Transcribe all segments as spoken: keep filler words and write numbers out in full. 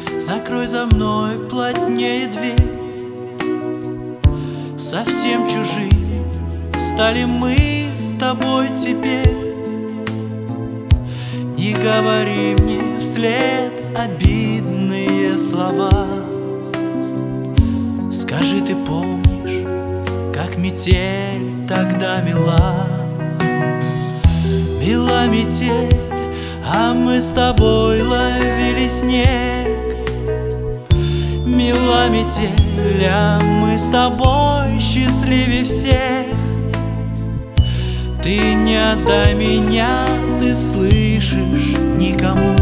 закрой за мной плотнее дверь. Совсем чужие стали мы с тобой теперь. Не говори мне вслед обидные слова. Скажи, ты помнишь, как метель тогда мила? Мила метель, а мы с тобой ловили снег. Мила метель, а мы с тобой счастливее всех. Ты не отдай меня, ты слышишь, никому,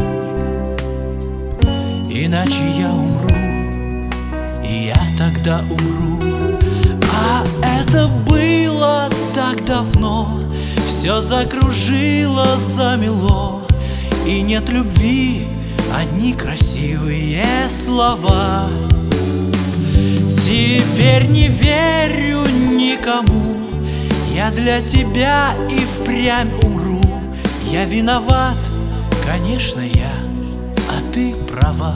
иначе я умру, и я тогда умру. А это было так давно, все закружило, замело, и нет любви, одни красивые слова. Теперь не верю никому, я для тебя и впрямь умру. Я виноват, конечно, я, а ты права.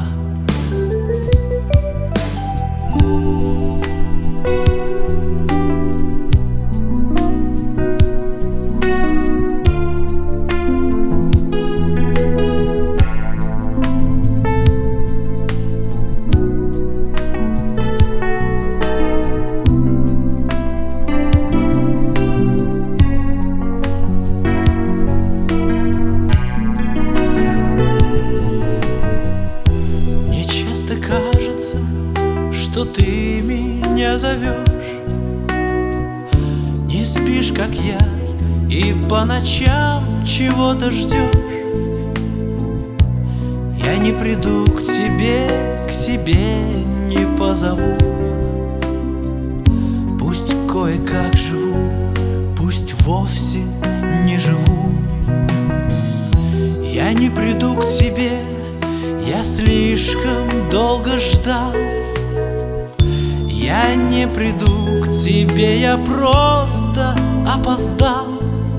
Что ты меня зовешь, не спишь, как я, и по ночам чего-то ждешь. Я не приду к тебе, к себе не позову. Пусть кое-как живу, пусть вовсе не живу. Я не приду к тебе, я слишком долго ждал. Я не приду к тебе, я просто опоздал.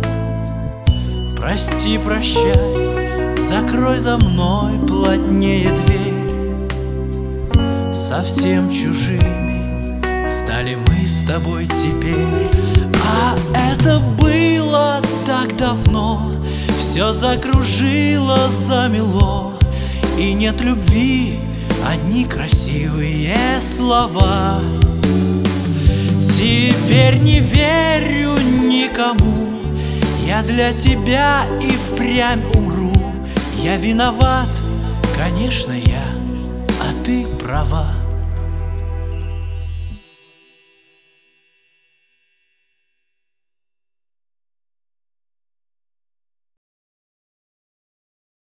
Прости, прощай, закрой за мной плотнее дверь. Совсем чужими стали мы с тобой теперь. А это было так давно, все закружило, замело, и нет любви, одни красивые слова. Теперь не верю никому, я для тебя и впрямь умру. Я виноват, конечно, я, а ты права.